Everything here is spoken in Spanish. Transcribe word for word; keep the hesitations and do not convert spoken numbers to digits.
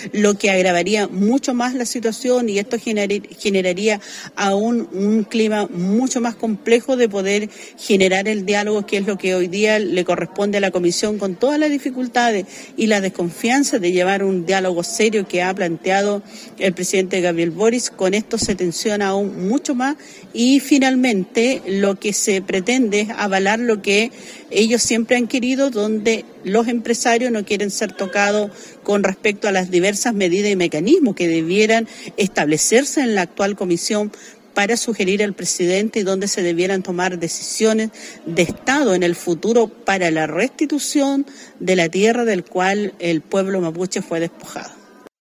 lo que agravaría mucho más la situación y esto gener, generaría aún un clima mucho más complejo de poder generar el diálogo, que es lo que hoy día le corresponde a la Comisión, con todas las dificultades y la desconfianza de llevar un diálogo serio que ha planteado el presidente Gabriel Boric. Con esto se tensiona aún mucho más y finalmente lo que se pretende es avalar lo que ellos siempre han querido, donde los empresarios no quieren ser tocados con respecto a las diversas medidas y mecanismos que debieran establecerse en la actual comisión para sugerir al presidente y donde se debieran tomar decisiones de Estado en el futuro para la restitución de la tierra del cual el pueblo mapuche fue despojado.